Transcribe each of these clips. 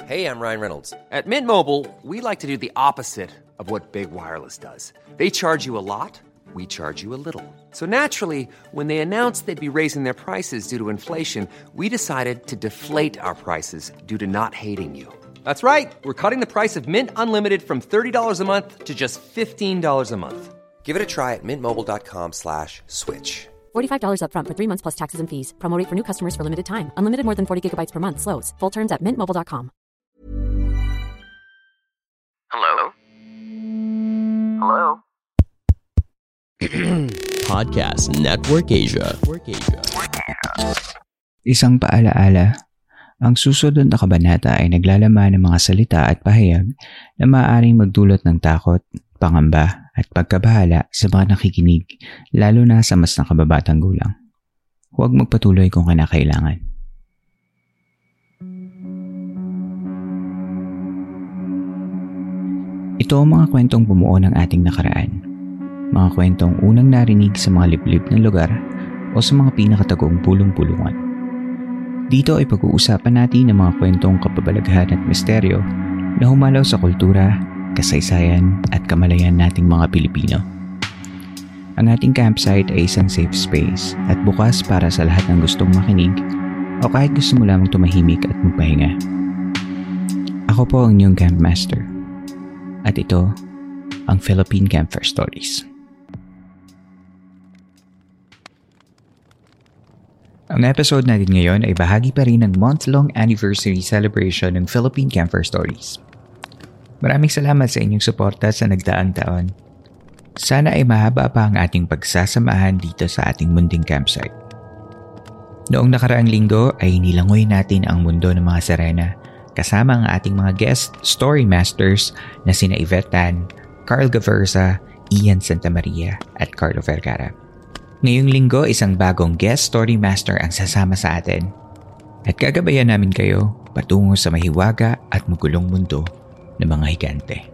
Hey, I'm Ryan Reynolds. At Mint Mobile, we like to do the opposite of what Big Wireless does. They charge you a lot, we charge you a little. So naturally, when they announced they'd be raising their prices due to inflation, we decided to deflate our prices due to not hating you. That's right. We're cutting the price of Mint Unlimited from $30 a month to just $15 a month. Give it a try at mintmobile.com/switch. $45 up front for 3 months plus taxes and fees. Promo rate for new customers for limited time. Unlimited more than 40 gigabytes per month. Slows full terms at mintmobile.com. Hello? Hello? Podcast Network Asia. Isang paalaala, ang susunod na kabanata ay naglalaman ng mga salita at pahayag na maaaring magdulot ng takot, pangamba at pagkabahala sa mga nakikinig, lalo na sa mas nakababatang gulang. Huwag magpatuloy kung kinakailangan. Ito ang mga kwentong bumuo ng ating nakaraan. Mga kwentong unang narinig sa mga liblib ng lugar o sa mga pinakatagong pulong-pulungan. Dito ay pag-uusapan natin ang mga kwentong kababalaghan at misteryo na humalaw sa kultura, kasaysayan at kamalayan nating mga Pilipino. Ang ating campsite ay isang safe space at bukas para sa lahat ng gustong makinig o kahit gusto mo lamang tumahimik at magpahinga. Ako po ang inyong campmaster. At ito, ang Philippine Campfire Stories. Ang episode natin ngayon ay bahagi pa rin ng month-long anniversary celebration ng Philippine Campfire Stories. Maraming salamat sa inyong suporta sa nagdaang taon. Sana ay mahaba pa ang ating pagsasamahan dito sa ating munting campsite. Noong nakaraang linggo ay nilangoy natin ang mundo ng mga Serena kasama ang ating mga guest story masters na sina Yvette Tan, Carl Gaversa, Ian Santamaria at Carlo Vergara. Ngayong linggo, isang bagong guest story master ang sasama sa atin at gagabayan namin kayo patungo sa mahiwaga at magulong mundo ng mga higante.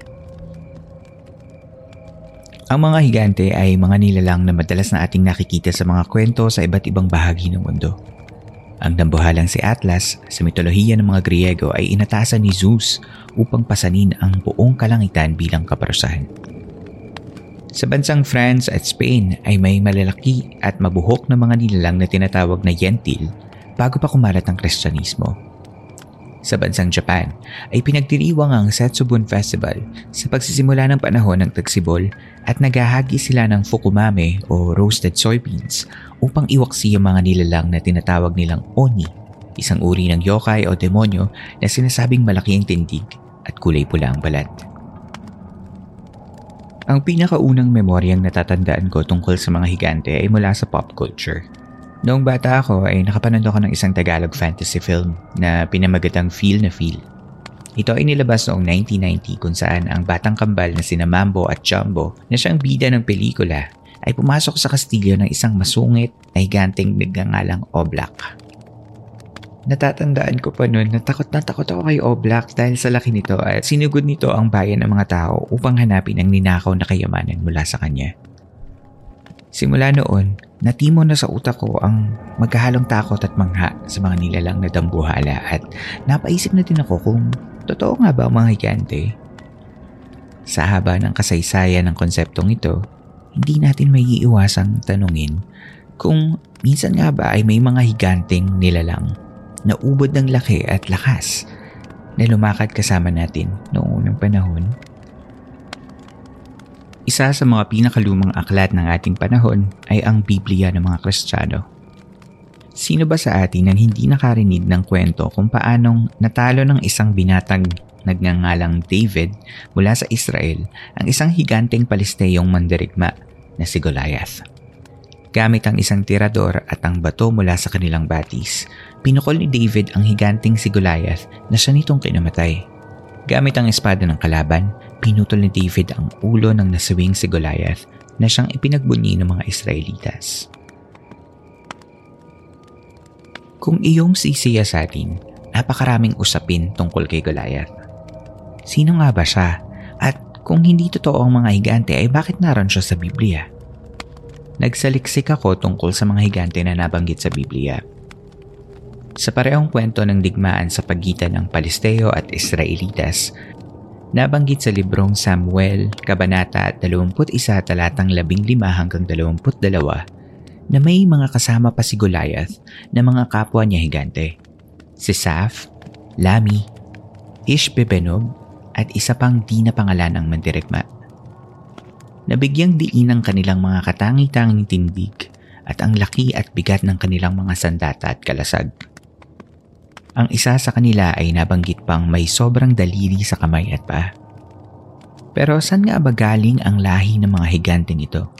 Ang mga higante ay mga nilalang na madalas na ating nakikita sa mga kwento sa iba't ibang bahagi ng mundo. Ang dambuhalang si Atlas sa mitolohiya ng mga Griego ay inatasan ni Zeus upang pasanin ang buong kalangitan bilang kaparusahan. Sa bansang France at Spain ay may malalaki at mabuhok na mga nilalang na tinatawag na Yentil bago pa kumalat ang Kristyanismo. Sa bansang Japan ay pinagdiriwang ang Setsubun Festival sa pagsisimula ng panahon ng tagsibol at naghahagi sila ng fukumame o roasted soybeans upang iwaksi ang mga nilalang na tinatawag nilang Oni, isang uri ng yokai o demonyo na sinasabing malaki ang tindig at kulay pula ang balat. Ang pinakaunang memoryang natatandaan ko tungkol sa mga higante ay mula sa pop culture. Noong bata ako ay nakapanood ako ng isang Tagalog fantasy film na pinamagatang Feel na Feel. Ito ay nilabas noong 1990 kung saan ang batang kambal na sina Mambo at Jumbo na siyang bida ng pelikula ay pumasok sa kastilyo ng isang masungit na higanteng nagngangalang Oblak. Natatandaan ko pa noon na takot ako kay Oblak dahil sa laki nito at sinugod nito ang bayan ng mga tao upang hanapin ang ninakaw na kayamanan mula sa kanya. Simula noon, natimo na sa utak ko ang magkahalong takot at mangha sa mga nilalang na dambuhala at napaisip na din ako kung totoo nga ba ang mga higante. Sa haba ng kasaysayan ng konseptong ito, hindi natin may iiwasang tanungin kung minsan nga ba ay may mga higanteng nilalang na ubod ng laki at lakas na lumakad kasama natin noong unang panahon. Isa sa mga pinakalumang aklat ng ating panahon ay ang Biblia ng mga Kristiyano. Sino ba sa atin ang hindi nakarinig ng kwento kung paanong natalo ng isang binatang nagngangalang David mula sa Israel ang isang higanteng Palisteyong mandirigma na si Goliath? Gamit ang isang tirador at ang bato mula sa kanilang batis, pinukol ni David ang higanteng si Goliath na siya nitong kinamatay. Gamit ang espada ng kalaban, pinutol ni David ang ulo ng nasawing si Goliath na siyang ipinagbunyi ng mga Israelitas. Kung iyong sisiya sa atin, napakaraming usapin tungkol kay Goliath. Sino nga ba siya? At kung hindi totoo ang mga higante ay bakit naroon siya sa Biblia? Nagsaliksik ako tungkol sa mga higante na nabanggit sa Biblia. Sa parehong kwento ng digmaan sa pagitan ng Palesteo at Israelitas, nabanggit sa librong Samuel, Kabanata 21, talatang 15 hanggang 22, na may mga kasama pa si Goliath na mga kapwa niya higante. Si Saph, Lami, Ishbebenob at isa pang di na pangalan ang mandirigma. Nabigyang diin ang kanilang mga katangi-tanging tindig at ang laki at bigat ng kanilang mga sandata at kalasag. Ang isa sa kanila ay nabanggit pang may sobrang daliri sa kamay at paa. Pero saan nga ba galing ang lahi ng mga higanteng ito?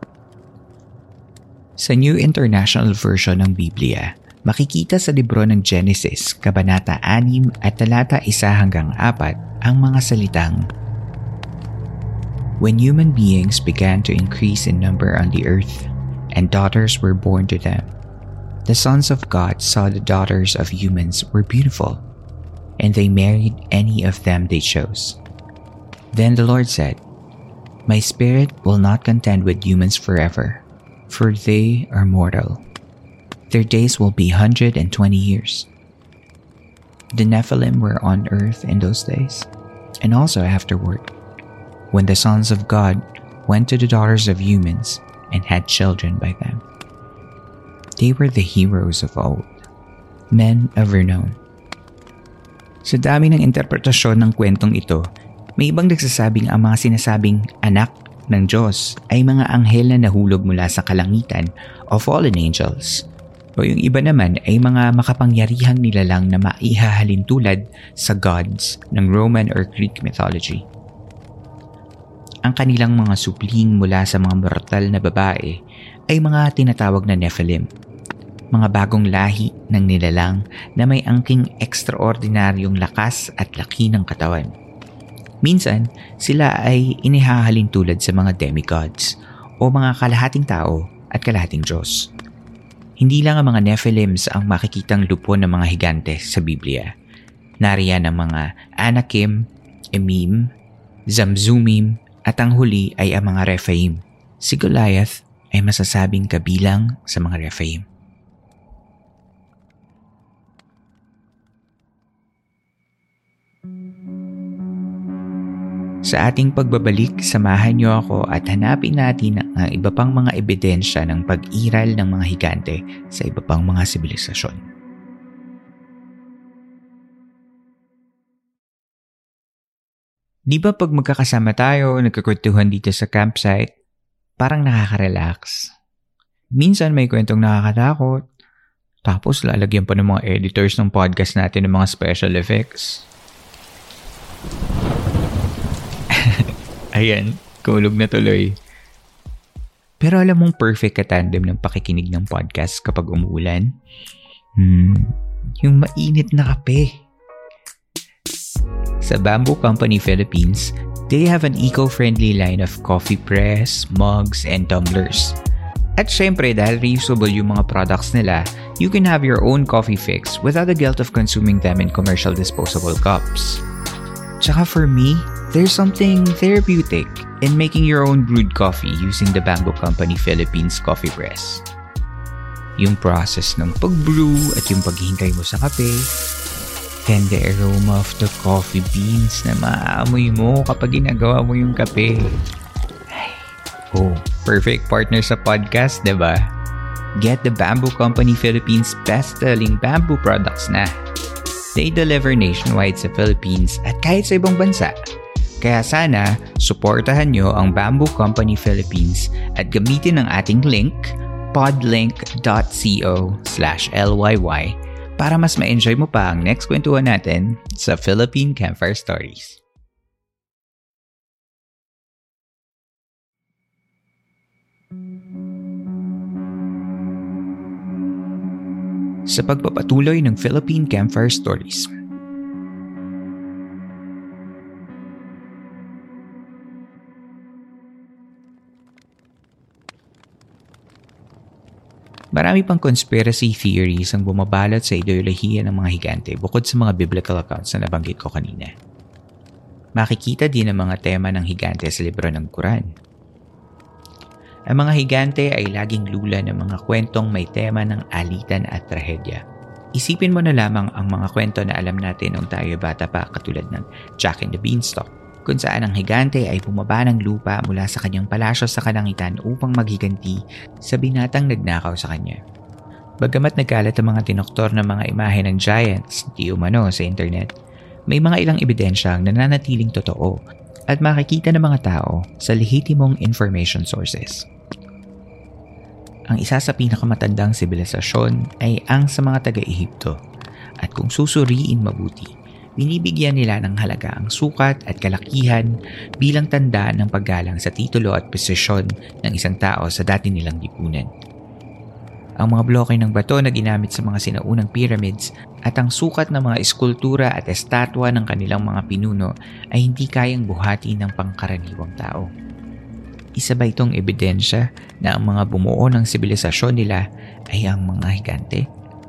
Sa New International Version ng Biblia, makikita sa libro ng Genesis, Kabanata 6 at talata 1 hanggang 4 ang mga salitang, "When human beings began to increase in number on the earth, and daughters were born to them, the sons of God saw the daughters of humans were beautiful, and they married any of them they chose. Then the Lord said, My spirit will not contend with humans forever, for they are mortal. Their days will be 120 years. The Nephilim were on earth in those days, and also afterward, when the sons of God went to the daughters of humans and had children by them. They were the heroes of old, men of renown." Sa dami ng interpretasyon ng kwentong ito, may ibang nagsasabing ang mga sinasabing anak ng Diyos ay mga anghel na nahulog mula sa kalangitan o fallen angels. O yung iba naman ay mga makapangyarihang nilalang na maihahalin tulad sa gods ng Roman or Greek mythology. Ang kanilang mga supling mula sa mga mortal na babae ay mga tinatawag na Nephilim, mga bagong lahi ng nilalang na may angking ekstraordinaryong lakas at laki ng katawan. Minsan, sila ay inihahalin tulad sa mga demigods o mga kalahating tao at kalahating Diyos. Hindi lang ang mga Nephilims ang makikitang lupon ng mga higante sa Biblia. Nariyan ang mga Anakim, Emim, Zamzumim, at ang huli ay ang mga Rephaim. Si Goliath ay masasabing kabilang sa mga Rephaim. Sa ating pagbabalik, samahan niyo ako at hanapin natin ang iba pang mga ebidensya ng pag-iral ng mga higante sa iba pang mga sibilisasyon. Di ba pag magkakasama tayo, nagkakwentuhan dito sa campsite, parang nakaka-relax. Minsan may kwentong nakakatakot, tapos lalagyan pa ng mga editors ng podcast natin ng mga special effects. Ayan, kulog na tuloy. Pero alam mong perfect katandem ng pakikinig ng podcast kapag umuulan? Yung mainit na kape. Sa Bamboo Company Philippines, they have an eco-friendly line of coffee press, mugs, and tumblers. At syempre, dahil reusable yung mga products nila, you can have your own coffee fix without the guilt of consuming them in commercial disposable cups. Tsaka for me, there's something therapeutic in making your own brewed coffee using the Bamboo Company Philippines coffee press. Yung process ng pag-brew at yung paghihintay mo sa kape, and the aroma of the coffee beans na maaamoy mo kapag ginagawa mo yung kape. Perfect partner sa podcast, diba? Get the Bamboo Company Philippines best-selling bamboo products na. They deliver nationwide sa Philippines at kahit sa ibang bansa. Kaya sana, suportahan nyo ang Bamboo Company Philippines at gamitin ang ating link, podlink.co/LYY, para mas ma-enjoy mo pa ang next kwentuhan natin sa Philippine Campfire Stories. Sa pagpapatuloy ng Philippine Campfire Stories, marami pang conspiracy theories ang bumabalot sa ideolohiya ng mga higante bukod sa mga biblical accounts na nabanggit ko kanina. Makikita din ang mga tema ng higante sa libro ng Quran. Ang mga higante ay laging lula ng mga kwentong may tema ng alitan at trahedya. Isipin mo na lamang ang mga kwento na alam natin nung tayo bata pa katulad ng Jack and the Beanstalk, kung saan ang higante ay bumaba ng lupa mula sa kanyang palasyo sa kalangitan upang maghiganti sa binatang nagnakaw sa kanya. Bagamat nagkalat ang mga tinoktor na mga imahe ng giants, di umano sa internet, may mga ilang ebidensyang nananatiling totoo at makikita ng mga tao sa lehitimong information sources. Ang isa sa pinakamatandang sibilisasyon ay ang sa mga taga-Ehipto at kung susuriin mabuti, binibigyan nila ng halaga ang sukat at kalakihan bilang tanda ng paggalang sa titulo at posisyon ng isang tao sa dati nilang lipunan. Ang mga bloke ng bato na ginamit sa mga sinaunang pyramids at ang sukat ng mga eskultura at estatwa ng kanilang mga pinuno ay hindi kayang buhati ng pangkaraniwang tao. Isa ba itong ebidensya na ang mga bumuo ng sibilisasyon nila ay ang mga higante?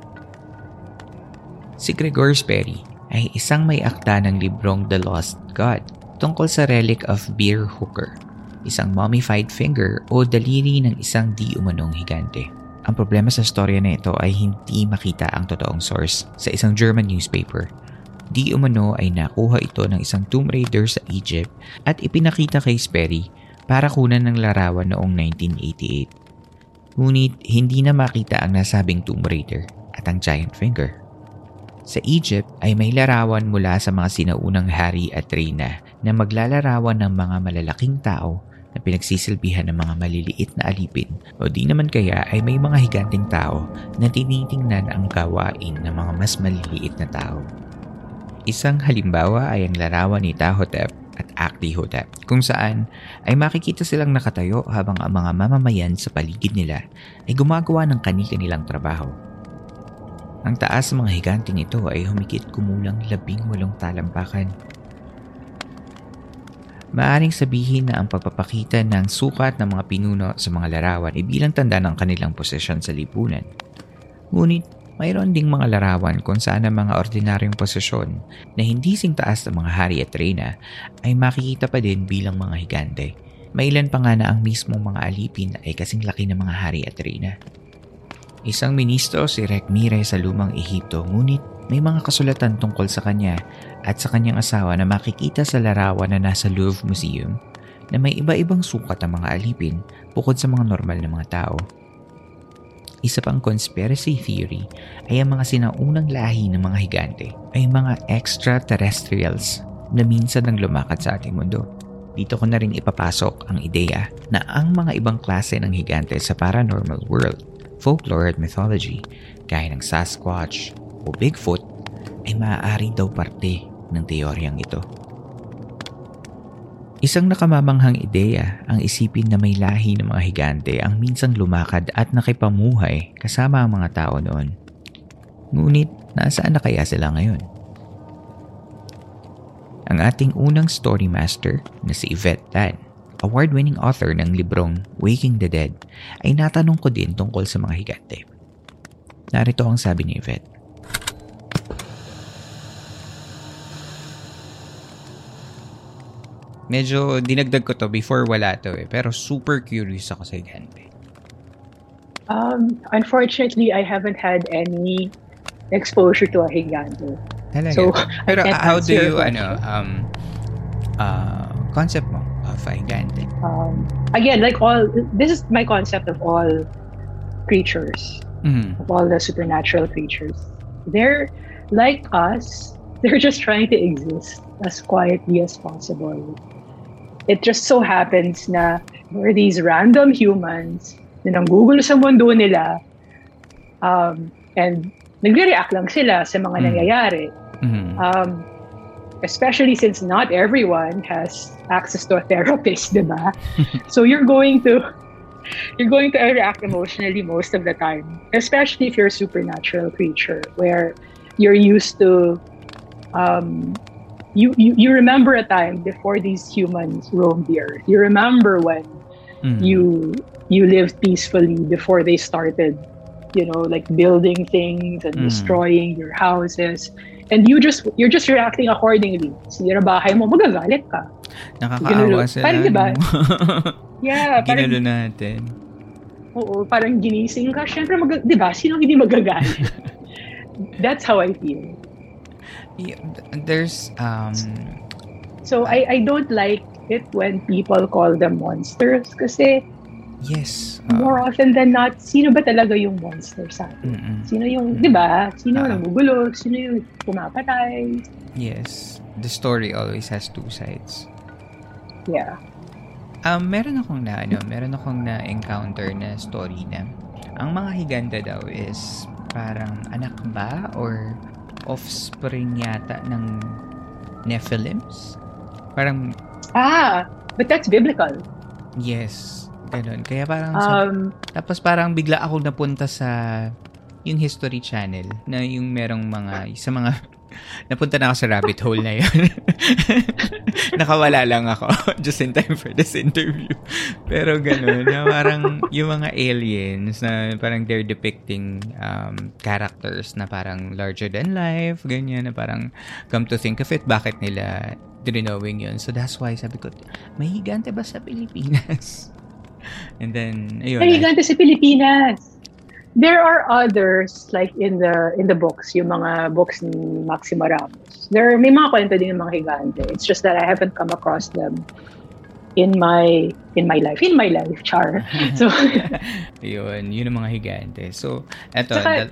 Si Gregor Sperry ay isang may akda ng librong The Lost God tungkol sa relic of Beer Hooker, isang mummified finger o daliri ng isang di umanong higante. Ang problema sa storya na ito ay hindi makita ang totoong source sa isang German newspaper. Di umano ay nakuha ito ng isang tomb raider sa Egypt at ipinakita kay Sperry para kunan ng larawan noong 1988. Ngunit hindi na makita ang nasabing tomb raider at ang giant finger. Sa Egypt ay may larawan mula sa mga sinaunang hari at reyna na maglalarawan ng mga malalaking tao na pinagsisilbihan ng mga maliliit na alipin o di naman kaya ay may mga higanting tao na tinitingnan ang gawain ng mga mas maliliit na tao. Isang halimbawa ay ang larawan ni Tahotep at Akdihotep kung saan ay makikita silang nakatayo habang ang mga mamamayan sa paligid nila ay gumagawa ng kani-kanilang trabaho. Ang taas ng mga higanting ito ay humigit kumulang 18 talampakan. Maaring sabihin na ang pagpapakita ng sukat ng mga pinuno sa mga larawan ay bilang tanda ng kanilang posisyon sa lipunan. Ngunit mayroon ding mga larawan kung saan ang mga ordinaryong posisyon na hindi sing taas ng mga hari at reyna ay makikita pa din bilang mga higante. May ilan pa nga na ang mismong mga alipin ay kasing laki ng mga hari at reyna. Isang ministro si Rekhmire sa lumang Ehipto, ngunit may mga kasulatan tungkol sa kanya at sa kanyang asawa na makikita sa larawan na nasa Louvre Museum na may iba-ibang sukat ang mga alipin bukod sa mga normal na mga tao. Isa pang conspiracy theory ay ang mga sinaunang lahi ng mga higante ay mga extraterrestrials na minsan nang lumakad sa ating mundo. Dito ko na rin ipapasok ang ideya na ang mga ibang klase ng higante sa paranormal world, folklore at mythology, gaya ng Sasquatch o Bigfoot, ay maaari daw parte ng teoryang ito. Isang nakamamanghang ideya ang isipin na may lahi ng mga higante ang minsang lumakad at nakipamuhay kasama ang mga tao noon. Ngunit nasaan na kaya sila ngayon? Ang ating unang story master na si Yvette Tan, award-winning author ng librong Waking the Dead, ay natanong ko din tungkol sa mga higante. Narito ang sabi ni Yvette. Medyo dinagdag ko to before wala to pero super curious ako sa higante. Unfortunately, I haven't had any exposure to a higante. Talaga? So, pero how do you, concept mo of a higante? Again, this is my concept of all creatures, of all the supernatural creatures. They're like us, they're just trying to exist as quietly as possible. It just so happens na there are these random humans na nanggugulo sa mundo nila and nagre-react lang sila sa mga nangyayari. Especially since not everyone has access to a therapist, diba? So you're going to react emotionally most of the time, especially if you're a supernatural creature where you're used to you remember a time before these humans roamed the earth. You remember when you lived peacefully before they started, building things and destroying your houses. And you're just reacting accordingly. Sinira bahay mo, magagalit ka. Nakakaawa sila. Parang diba? Yeah. Ginalo natin. Oo, parang ginising ka. Siyempre, diba? Sino hindi magagalit? That's how I feel. Yeah, there's So I don't like it when people call them monsters kasi yes, more often than not, sino ba talaga yung monster sa atin? Sino yung, di ba? Sino yung nagugulo? Sino yung pumapatay? Yes. The story always has two sides. Yeah. Meron akong na-encounter na story na ang mga higante daw is parang anak ba or offspring yata ng Nephilims? Parang but that's biblical. Yes. Ganun. Kaya parang tapos parang bigla akong napunta sa yung History Channel na yung merong mga napunta na ako sa rabbit hole na yun. Nakawala lang ako just in time for this interview. Pero ganun, na parang yung mga aliens na parang they're depicting characters na parang larger than life, ganyan, na parang come to think of it, bakit nila drinowing yun. So that's why sabi ko, may higante ba sa Pilipinas? And then, ayun. May higante sa Pilipinas. There are others like in the books, yung mga books ni Maximo Ramos. May mga kwento din ng mga higante. It's just that I haven't come across them in my life, char. So yun ang mga higante. So eto,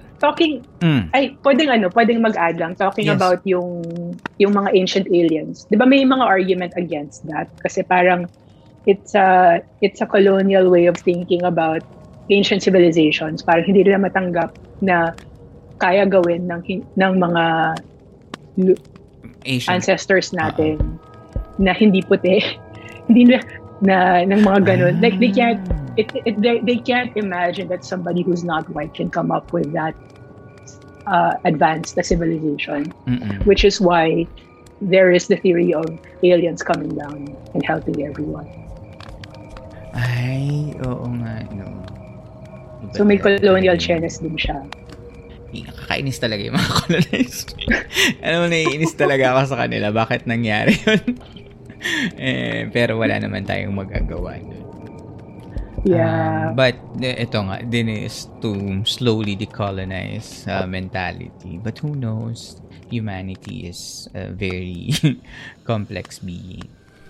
pwedeng mag-add lang talking about yung mga ancient aliens. 'Di ba may mga argument against that kasi parang it's a colonial way of thinking about ancient civilizations. Parang hindi nila matanggap na kaya gawin ng mga ancestors natin na hindi puti, hindi na ng mga ganun. Like they can't imagine that somebody who's not white can come up with that advanced civilization. Which is why there is the theory of aliens coming down and helping everyone. Ay, oo nga, no. So may colonial Chinese din siya. Nakakainis talaga yung mga colonized. Alam mo, naiinis talaga ako sa kanila. Bakit nangyari yun? Pero wala naman tayong magagawa nun. Yeah. But ito nga, din is to slowly decolonize mentality. But who knows? Humanity is a very complex being.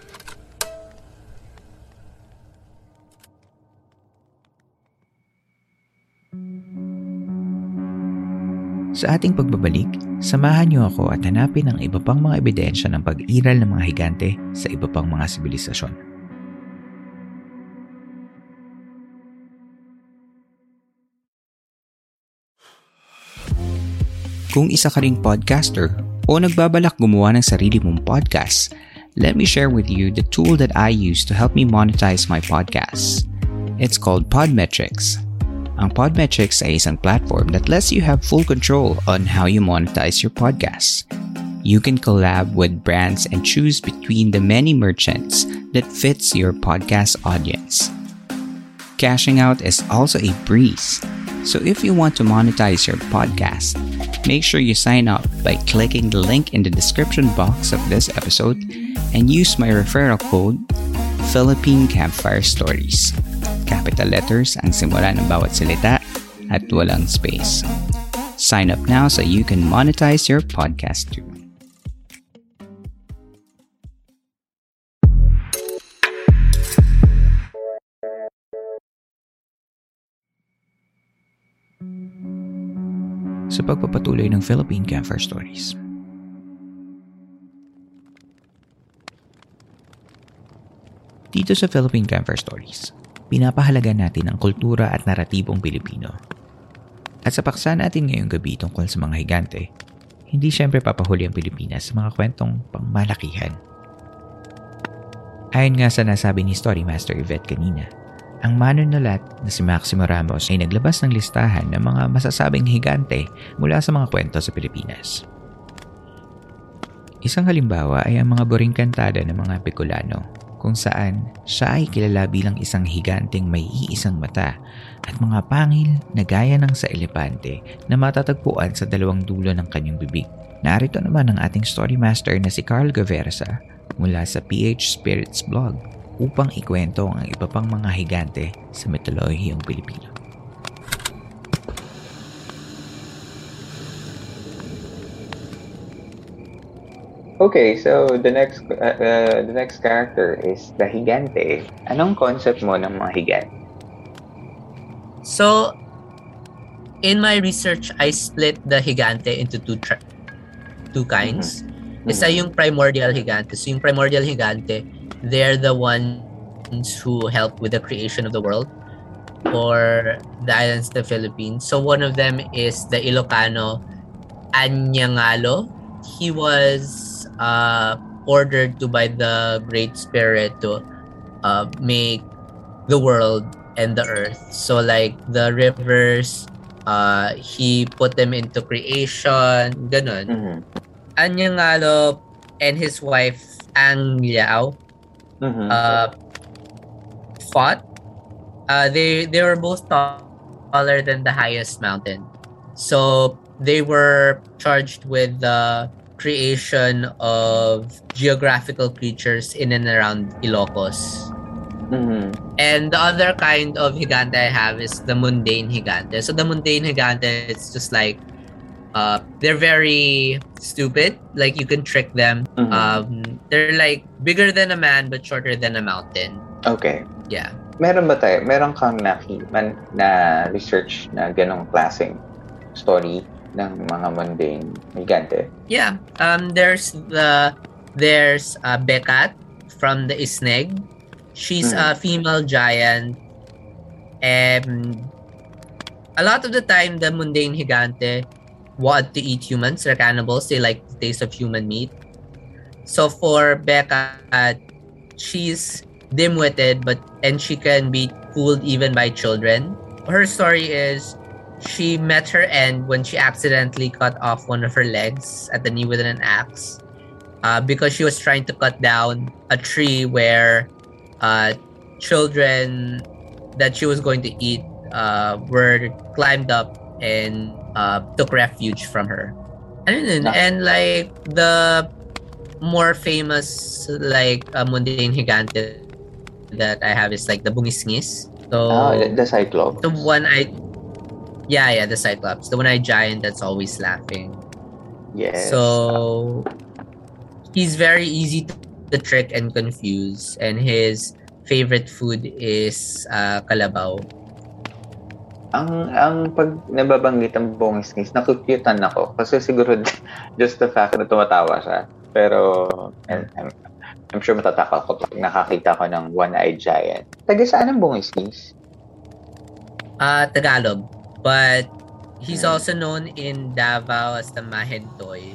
Sa ating pagbabalik, samahan niyo ako at hanapin ang iba pang mga ebidensya ng pag-iral ng mga higante sa iba pang mga sibilisasyon. Kung isa ka ring podcaster o nagbabalak gumawa ng sarili mong podcast, let me share with you the tool that I use to help me monetize my podcasts. It's called Podmetrics. Ang Podmetrics ay isang platform that lets you have full control on how you monetize your podcasts. You can collab with brands and choose between the many merchants that fits your podcast audience. Cashing out is also a breeze. So if you want to monetize your podcast, make sure you sign up by clicking the link in the description box of this episode and use my referral code Philippine Campfire Stories. Capital letters ang simula ng bawat salita at walang space. Sign up now so you can monetize your podcast too. Sa pagpapatuloy ng Philippine Campfire Stories. Dito sa Philippine Campfire Stories, pinapahalagan natin ang kultura at naratibong Pilipino. At sa paksa natin ngayong gabi tungkol sa mga higante, hindi syempre papahuli ang Pilipinas sa mga kwentong pangmalakihan. Ayon nga sa nasabi ni Story Master Yvette kanina, ang manunulat na si Maximo Ramos ay naglabas ng listahan ng mga masasabing higante mula sa mga kwento sa Pilipinas. Isang halimbawa ay ang mga boring kantada ng mga Bicolano, kung saan siya ay kilala bilang isang higanteng may iisang mata at mga pangil na gaya ng sa elepante na matatagpuan sa dalawang dulo ng kanyang bibig. Narito naman ang ating story master na si Carl Gaversa mula sa PH Spirits blog upang ikwento ang iba pang mga higante sa mitolohiyang Pilipino. Okay, so the next character is the Higante. Anong concept mo ng mga Higante? So, in my research, I split the Higante into two kinds. Isa yung primordial Higante. So yung primordial Higante, they're the ones who help with the creation of the world or the islands of the Philippines. So one of them is the Ilocano Anyangalo. He was ordered to by the Great Spirit to make the world and the earth. So like the rivers, he put them into creation, ganun. Anyangalo and his wife Ang Liao fought. They were both taller than the highest mountain. So they were charged with the creation of geographical creatures in and around Ilocos. And the other kind of Higante I have is the mundane Higante. So the mundane Higante, it's just like they're very stupid. Like you can trick them. They're like bigger than a man but shorter than a mountain. Okay. Yeah. Meron kang na research na ganong klaseng story ng mga mundane Higante? Yeah. There's Bekat from the Isneg. She's a female giant, and a lot of the time the mundane Higante want to eat humans. They're cannibals. They like the taste of human meat. So for Bekat, she's dim-witted, and she can be fooled even by children. Her story is she met her end when she accidentally cut off one of her legs at the knee with an axe, because she was trying to cut down a tree where children that she was going to eat were climbed up and took refuge from her. And like the more famous like mundane Higante that I have is like the Bungisngis. So the Cyclops. The one the Cyclops. The one-eyed giant that's always laughing. Yes. So he's very easy to trick and confuse, and his favorite food is kalabaw. Ang pag nababanggit ang Bungisngis, nakukyutan ako kasi siguro just the fact na tumatawa siya. Pero I'm sure matataka ko pag nakakita ko ng one-eyed giant. Taga saan ang Bungisngis? Tagalog. But he's also known in Davao as the Mahentoy.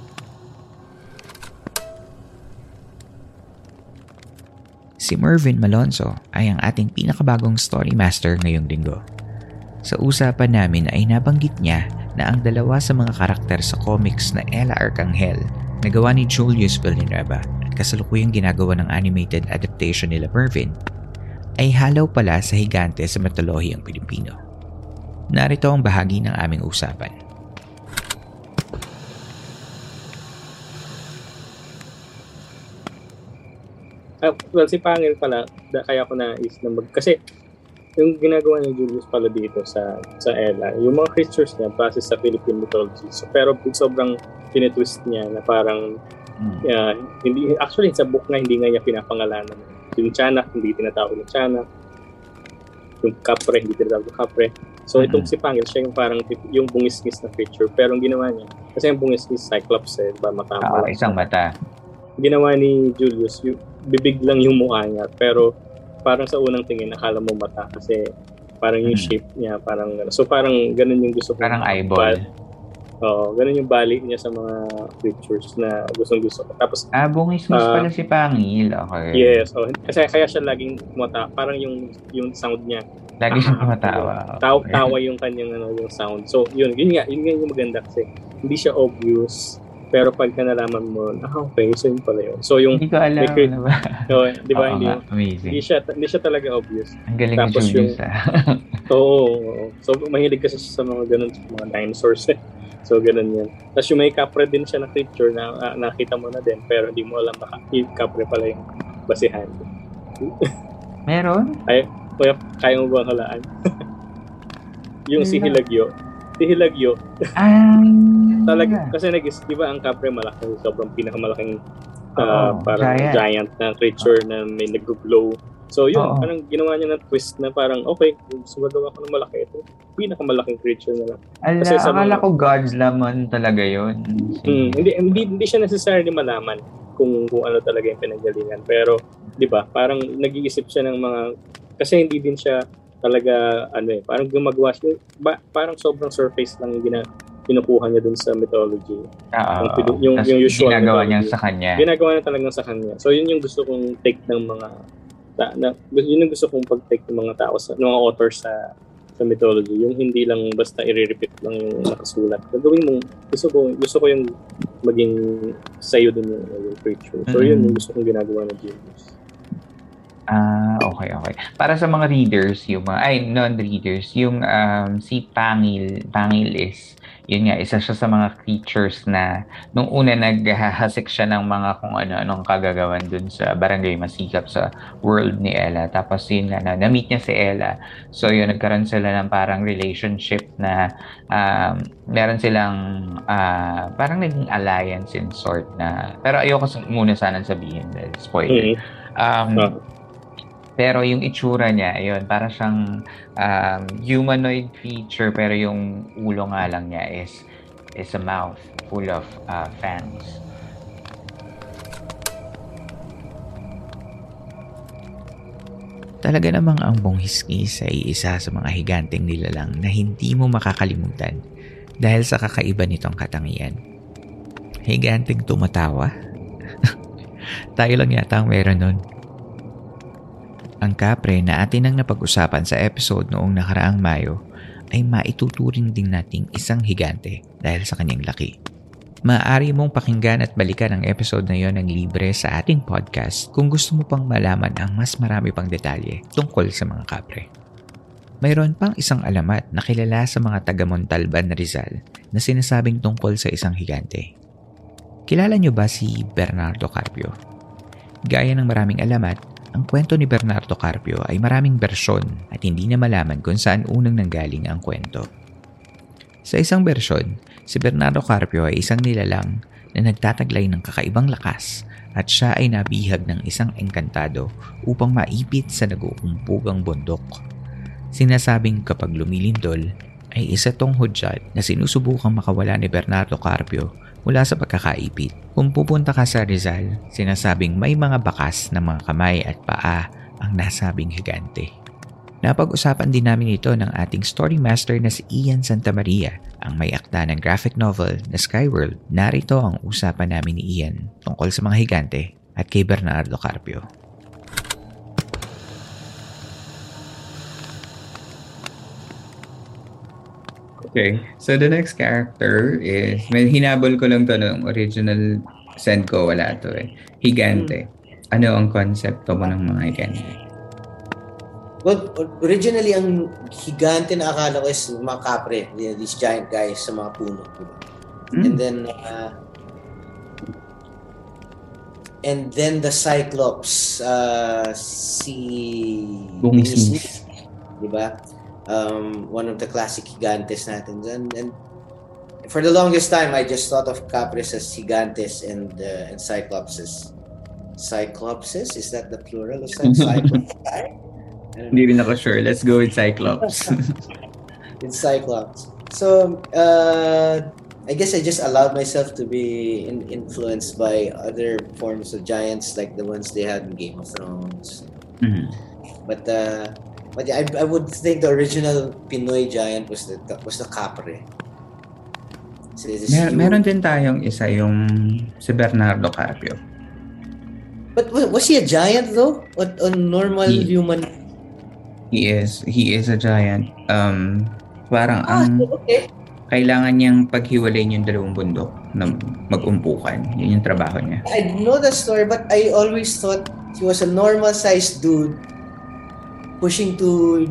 Si Mervin Malonzo ay ang ating pinakabagong story master ngayong linggo. Sa usapan namin ay nabanggit niya na ang dalawa sa mga karakter sa comics na Ella Arcangel na gawa ni Julius Villanueva at kasalukuyang ginagawa ng animated adaptation nila Mervin ay halaw pala sa higante sa mitolohiyang Pilipino. Narito ang bahagi ng aming usapan. Well, si Pangil pala, kaya ko na-is na kasi yung ginagawa ni Julius pala dito sa Ella, yung mga creatures niya base sa Philippine mythology. So, pero sobrang tinitwist niya na parang hindi, actually sa book nga hindi nga niya pinapangalanan. Yung tiyanak, hindi tinatawag ng tiyanak. Yung kapre, hindi tinatawag ng kapre. So itong si Pangil, siya yung parang yung bungisngis na creature. Pero ang ginawa niya, kasi yung bungisngis Cyclops ba mata mo. Isang mata. Ginawa ni Julius, yung bibig lang yung mukha niya, pero parang sa unang tingin nakala mo mata kasi parang yung shape niya parang so parang ganun yung gusto ko. Parang eyeball. Ganun yung bali niya sa mga creatures na gustong-gusto ko. Tapos bungisngis pala si Pangil. Okay. Yes, kasi kaya siya laging mata, parang yung sound niya. Lagi siyang tumatawa. Tawa yung kanyang yung sound. So yun yung maganda kasi hindi siya obvious. Pero pagka nalaman mo, okay, so yun pala yun. So yung hindi ko alam na ba? Di ba? Amazing. Hindi siya talaga obvious. Ang galing ng Julius. Oo. So mahilig kasi sa mga ganun, mga dinosaurs. So ganun yan. Tapos yung may kapre din siya na creature na nakita mo na din, pero hindi mo alam na yung kapre pala yung basihan. Meron? Kaya mo ba halaan? Yung si Hilagyo. Talaga, kasi di ba ang kapre malaki, sobrang pinakamalaking parang giant na creature na may nag-glow. So yun, parang ginawa niya ng twist na parang okay, sumagawa ko ng malaki ito. Pinakamalaking creature na lang. Kasi akala ko gods lamang talaga yun. Hindi siya necessarily malaman kung ano talaga yung pinanggalingan. Pero, di ba, parang nag-iisip siya ng mga, kasi hindi din siya talaga, parang gumagawa siya, parang sobrang surface lang yung kinukuha niya dun sa mythology. Yung usual ginagawa niya sa kanya. Ginagawa niya talagang sa kanya. So, yun yung gusto kong take ng mga yun yung gusto kong pag-take ng mga tao ng mga authors sa mythology, yung hindi lang basta i-repeat lang yung nakasulat. Gagawin mo, gusto ko yung maging sayo din yung creature. So yun yung gusto kong ginagawa ng Genius. Okay. Para sa mga readers, yung non-readers, yung si Pangil is, yun nga, isa siya sa mga creatures na nung una naghahasik siya ng mga kung anong kagagawan dun sa Barangay Masikap sa world ni Ella. Tapos yun nga, na-meet niya si Ella. So yun, nagkaroon sila ng parang relationship na meron silang parang naging alliance in sort na, pero ayoko muna sanang sabihin dahil spoiler. Pero yung itsura niya, ayun, para siyang humanoid creature pero yung ulo nga lang niya is a mouth full of fangs. Talaga namang ang Bonghiskis ay isa sa mga higanteng nilalang na hindi mo makakalimutan dahil sa kakaiba nitong katangian. Higanteng tumatawa? Tayo lang yata ang meron nun. Ang kapre na atin ang napag-usapan sa episode noong nakaraang Mayo ay maituturing din nating isang higante dahil sa kanyang laki. Maaari mong pakinggan at balikan ang episode na yon ng libre sa ating podcast kung gusto mo pang malaman ang mas marami pang detalye tungkol sa mga kapre. Mayroon pang isang alamat na kilala sa mga taga Montalban, Rizal na sinasabing tungkol sa isang higante. Kilala niyo ba si Bernardo Carpio? Gaya ng maraming alamat, ang kwento ni Bernardo Carpio ay maraming bersyon at hindi na malaman kung saan unang nanggaling ang kwento. Sa isang bersyon, si Bernardo Carpio ay isang nilalang na nagtataglay ng kakaibang lakas at siya ay nabihag ng isang engkantado upang maipit sa nag-uumpugang bundok. Sinasabing kapag lumilindol ay isa tong hudyat na sinusubukang makawala ni Bernardo Carpio mula sa pagkakaipit. Kung pupunta ka sa Rizal, sinasabing may mga bakas na mga kamay at paa ang nasabing higante. Napag-usapan din namin ito ng ating story master na si Ian Santamaria, ang may akda ng graphic novel na Skyworld. Narito ang usapan namin ni Ian tungkol sa mga higante at kay Bernardo Carpio. Okay, so the next character is, may hinabol ko lang to ng original send ko, wala to Higante. Ano ang konsepto mo ng mga higante? Well, originally ang higante na akala ko is mga kapre, these giant guys sa mga puno. And then the Cyclops, si Bonghiskis, diba? One of the classic gigantes natin. And for the longest time, I just thought of Capres as gigantes and Cyclopses. Cyclopses? Is that the plural of Cyclops? Hindi rin ako sure. Let's go with Cyclops. It's Cyclops. So, I guess I just allowed myself to be influenced by other forms of giants like the ones they had in Game of Thrones. Mm-hmm. But I would think the original Pinoy giant was the Capre. So meron din tayong isa, yung si Bernardo Carpio. But was he a giant though? Or a normal human? He is a giant. Parang okay. Kailangan niyang paghiwalayin yung dalawang bundok na mag-umpukan. Yun yung trabaho niya. I know the story, but I always thought he was a normal-sized dude pushing to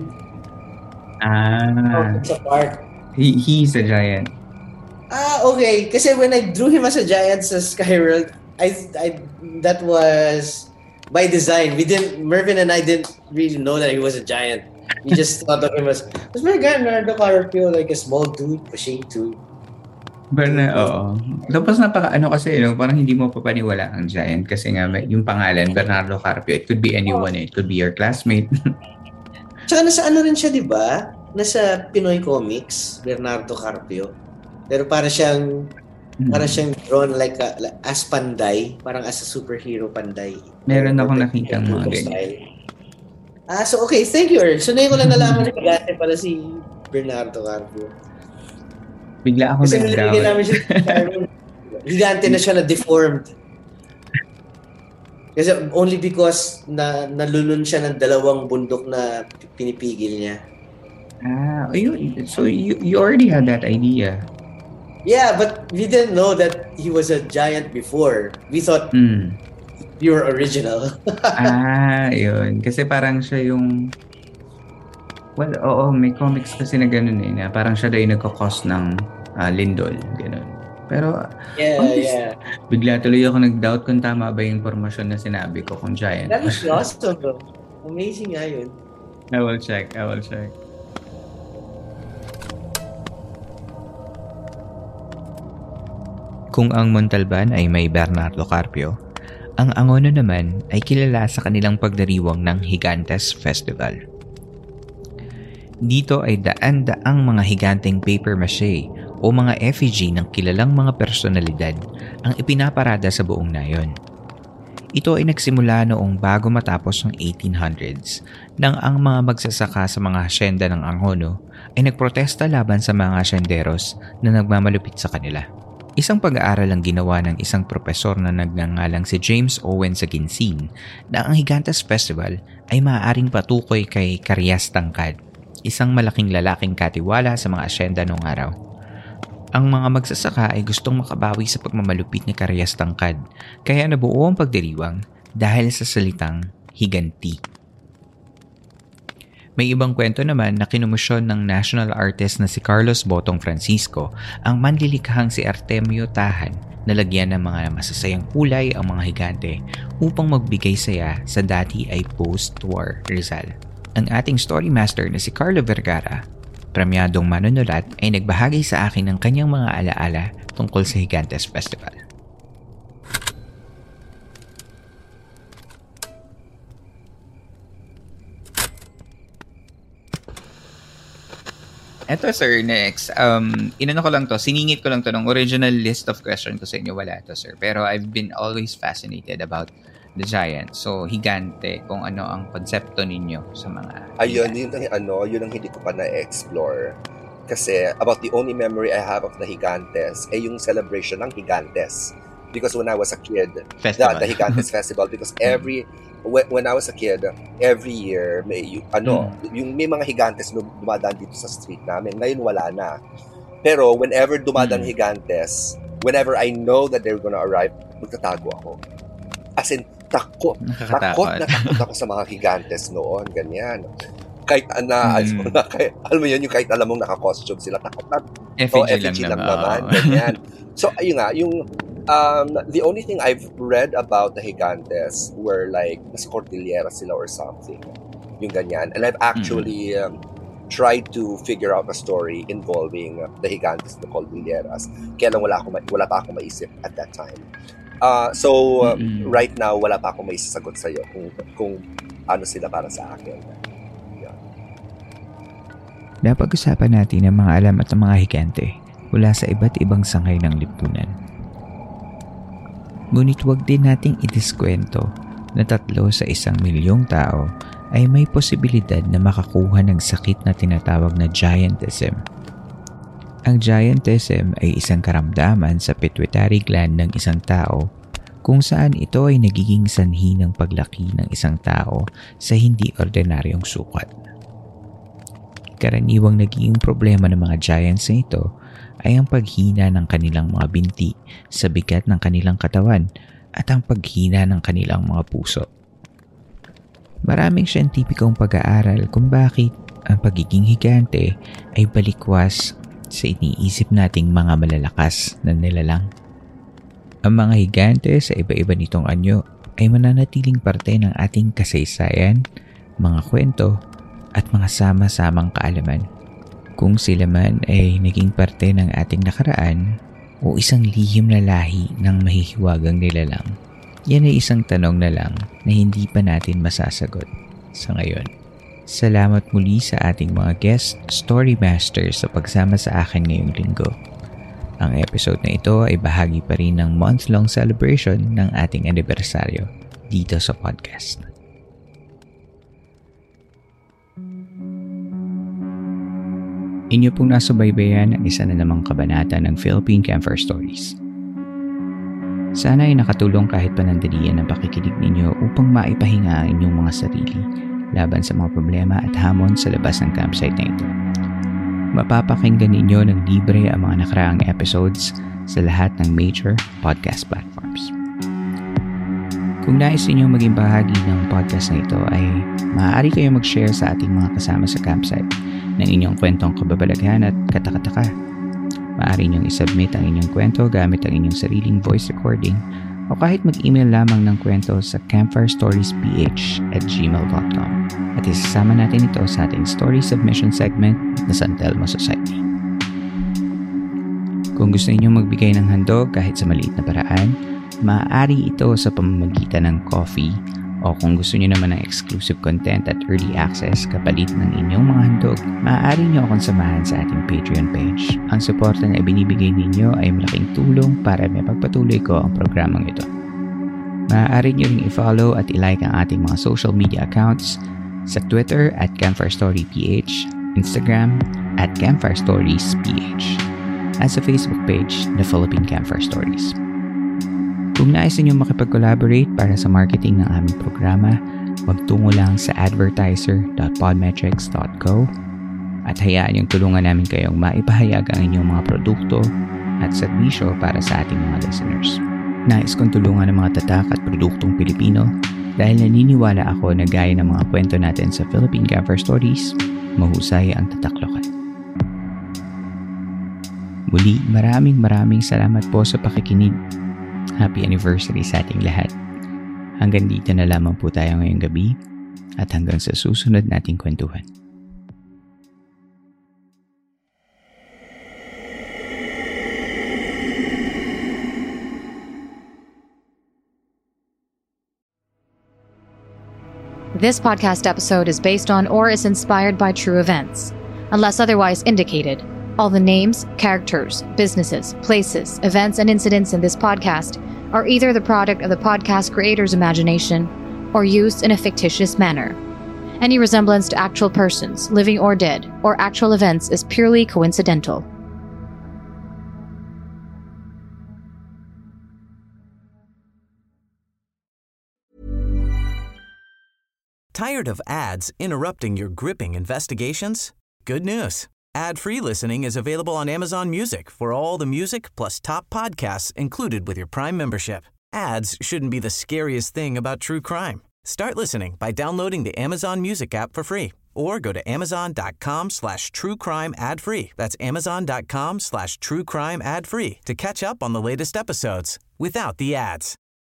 apart. He's a giant. Okay. Kasi when I drew him as a giant sa Skyworld, I that was by design. Mervin and I didn't really know that he was a giant. We just thought of him as Bernardo Carpio, like a small dude pushing to Oo. Tapos kasi, parang hindi mo papaniwala ang giant kasi nga yung pangalan, Bernardo Carpio. It could be anyone. It could be your classmate. Tsaka nasa rin siya, di ba? Nasa Pinoy Comics, Bernardo Carpio. Pero para siyang drawn like as Panday, parang as a superhero Panday. Meron akong nakita mga ganyan. So okay, thank you, Earl. So ngayon ko lang nalaman na higante pala si Bernardo Carpio. Bigla ako nag-doubt. Namin siya, higante na siya na deformed. Kasi only because nalulun siya ng 2 bundok na pinipigil niya. So you already had that idea. Yeah, but we didn't know that he was a giant before. We thought you were original. Yun. Kasi parang siya yung... Well, may comics kasi na ganun na parang siya daw yung nagkakos ng lindol. Ganun. Pero, bigla tuloy ako nag-doubt kung tama ba yung impormasyon na sinabi ko kung giant. That was awesome, bro. Amazing nga yun. I will check. Kung ang Montalban ay may Bernardo Carpio, ang Angono naman ay kilala sa kanilang pagdiriwang ng Gigantes Festival. Dito ay daan-daang mga higanteng paper mache o mga effigy ng kilalang mga personalidad ang ipinaparada sa buong nayon. Ito ay nagsimula noong bago matapos ng 1800s nang ang mga magsasaka sa mga hasyenda ng Angono ay nagprotesta laban sa mga hasyenderos na nagmamalupit sa kanila. Isang pag-aaral ang ginawa ng isang propesor na nagngangalang si James Owen sa Ginsin na ang Gigantes Festival ay maaaring patukoy kay Carias Tangkad, isang malaking lalaking katiwala sa mga asyenda noong araw. Ang mga magsasaka ay gustong makabawi sa pagmamalupit ni Carias Tangkad kaya nabuo ang pagdiriwang dahil sa salitang higanti. May ibang kwento naman na kinumusyon ng national artist na si Carlos Botong Francisco ang manlilikhang si Artemio Tahan na lagyan ng mga masasayang kulay ang mga higante upang magbigay saya sa dati ay post-war Rizal. Ang ating story master na si Carlo Vergara, premyadong manunulat, ay nagbahagi sa akin ng kanyang mga alaala tungkol sa Gigantes Festival. Eto sir, next. Inano ko lang to, siningit ko lang to ng original list of question ko sa inyo. Wala to sir. Pero I've been always fascinated about the giant. So, higante, kung ano ang konsepto ninyo sa mga ayun, yun ang hindi ko pa na-explore. Kasi about the only memory I have of the Gigantes ay yung celebration ng Gigantes. Because when I was a kid, the Gigantes Festival, because when I was a kid, every year may yung may mga higantes na dumadaan dito sa street namin. Ngayon wala na. Pero whenever dumadaan higantes, whenever I know that they're gonna arrive, magtatago ako. As in, takot ako sa mga higantes noon, ganyan. Kahit alam mo yun, yung kahit alam mong naka-costume sila, takot na. Effigy lang naman, ganyan. So ayun nga, yung the only thing I've read about the Gigantes were like nasa Cordillera sila or something, yung ganyan. And I've actually tried to figure out a story involving the Gigantes and the Cordilleras. Kaya lang wala pa akong maisip at that time. Right now wala pa akong maisasagot sa iyo kung ano sila para sa akin. Yeah. Napag-usapan natin ang mga alam at ang mga higante mula sa iba't ibang sangay ng lipunan. Ngunit huwag din nating idiskwento na 3 sa 1 milyong tao ay may posibilidad na makakuha ng sakit na tinatawag na giantism. Ang giantism ay isang karamdaman sa pituitary gland ng isang tao kung saan ito ay nagiging sanhi ng paglaki ng isang tao sa hindi ordinaryong sukat. Karaniwang nagiging problema ng mga giants na ito ay ang paghina ng kanilang mga binti sa bigat ng kanilang katawan at ang paghina ng kanilang mga puso. Maraming siyentipikong pag-aaral kung bakit ang pagiging higante ay balikwas sa iniisip nating mga malalakas na nilalang. Ang mga higante sa iba-iba nitong anyo ay mananatiling parte ng ating kasaysayan, mga kwento at mga sama-samang kaalaman. Kung sila man ay naging parte ng ating nakaraan, o isang lihim na lahi ng mahihiwagang nilalang? Yan ay isang tanong na lang na hindi pa natin masasagot sa ngayon. Salamat muli sa ating mga guest story masters sa pagsama sa akin ngayong linggo. Ang episode na ito ay bahagi pa rin ng month-long celebration ng ating anibersaryo dito sa podcast. Inyo pong nasubaybayan ang isa na namang kabanata ng Philippine Campfire Stories. Sana ay nakatulong kahit panandalian ang pakikinig ninyo upang maipahinga ang inyong mga sarili laban sa mga problema at hamon sa labas ng campsite na ito. Mapapakinggan ninyo ng libre ang mga nakaraang episodes sa lahat ng major podcast platforms. Kung nais ninyong maging bahagi ng podcast na ito ay maaari kayong mag-share sa ating mga kasama sa campsite ng inyong kwentong kababalaghan at katakataka. Maaari niyong isubmit ang inyong kwento gamit ang inyong sariling voice recording o kahit mag-email lamang ng kwento sa campfirestoriesph@gmail.com at isasama natin ito sa ating story submission segment na San Telmo Society. Kung gusto ninyong magbigay ng handog kahit sa maliit na paraan, maaari ito sa pamamagitan ng coffee o kung gusto niyo naman ng exclusive content at early access kapalit ng inyong mga handog, maaari niyo akong samahan sa ating Patreon page. Ang suporta na ibinibigay ninyo ay malaking tulong para mapagpatuloy ko ang programang ito. Maaari niyo ring i-follow at i-like ang ating mga social media accounts sa Twitter at CampfireStoryPH, Instagram at CampfireStoriesPH, at sa Facebook page na Philippine Campfire Stories. Kung nais ninyong makipag-collaborate para sa marketing ng aming programa, magtungo lang sa advertiser.podmetrics.co at hayaan niyong tulungan namin kayong maipahayag ang inyong mga produkto at serbisyo para sa ating mga listeners. Nais kong tulungan ng mga tatak at produktong Pilipino dahil naniniwala ako na gaya ng mga kwento natin sa Philippine Campfire Stories, mahusay ang tatak lokal. Muli, maraming salamat po sa pakikinig. Happy anniversary sa ating lahat. Hanggang dito na lamang po tayo ngayong gabi at hanggang sa susunod nating kwentuhan. This podcast episode is based on or is inspired by true events. Unless otherwise indicated, all the names, characters, businesses, places, events, and incidents in this podcast are either the product of the podcast creator's imagination or used in a fictitious manner. Any resemblance to actual persons, living or dead, or actual events is purely coincidental. Tired of ads interrupting your gripping investigations? Good news. Ad-free listening is available on Amazon Music for all the music plus top podcasts included with your Prime membership. Ads shouldn't be the scariest thing about true crime. Start listening by downloading the Amazon Music app for free or go to amazon.com/truecrime ad-free. That's amazon.com/truecrime ad-free to catch up on the latest episodes without the ads.